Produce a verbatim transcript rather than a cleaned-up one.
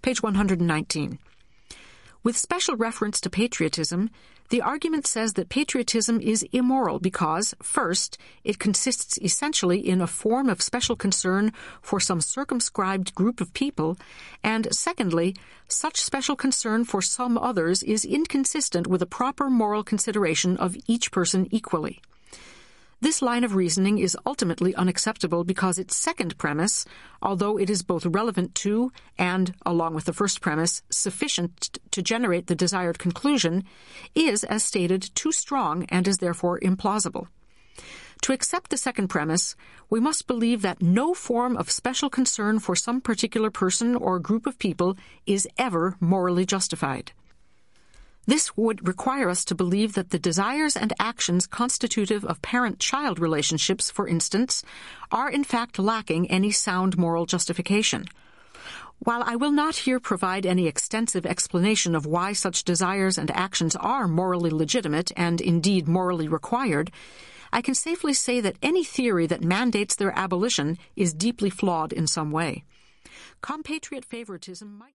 page one hundred nineteen. With special reference to patriotism, the argument says that patriotism is immoral because, first, it consists essentially in a form of special concern for some circumscribed group of people, and secondly, such special concern for some others is inconsistent with a proper moral consideration of each person equally. This line of reasoning is ultimately unacceptable because its second premise, although it is both relevant to and, along with the first premise, sufficient to generate the desired conclusion, is, as stated, too strong and is therefore implausible. To accept the second premise, we must believe that no form of special concern for some particular person or group of people is ever morally justified. This would require us to believe that the desires and actions constitutive of parent-child relationships, for instance, are in fact lacking any sound moral justification. While I will not here provide any extensive explanation of why such desires and actions are morally legitimate and indeed morally required, I can safely say that any theory that mandates their abolition is deeply flawed in some way. Compatriot favoritism might